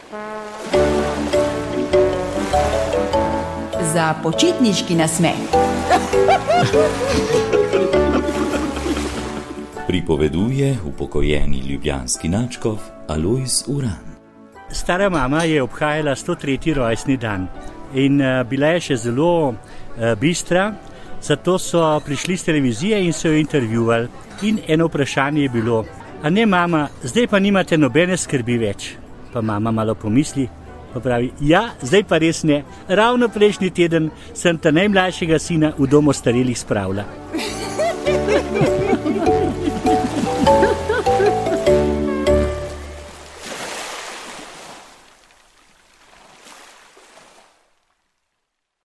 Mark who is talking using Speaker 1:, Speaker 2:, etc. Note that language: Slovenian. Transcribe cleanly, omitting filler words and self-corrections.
Speaker 1: Za počitniški nasmeh.
Speaker 2: Pripoveduje upokojeni ljubljanski nadškof Alojz Uran.
Speaker 3: Stara mama je obhajala 103. rojstni dan in bila je še zelo bistra, zato so prišli s televizije in so jo intervjuvali. In eno vprašanje je bilo: a ne mama, zdaj pa nimate nobene skrbi več? Pa mama malo pomisli, pa pravi: ja, zdaj pa res ne. Ravno prejšnji teden sem ta najmlajšega sina v dom ostarelih spravila.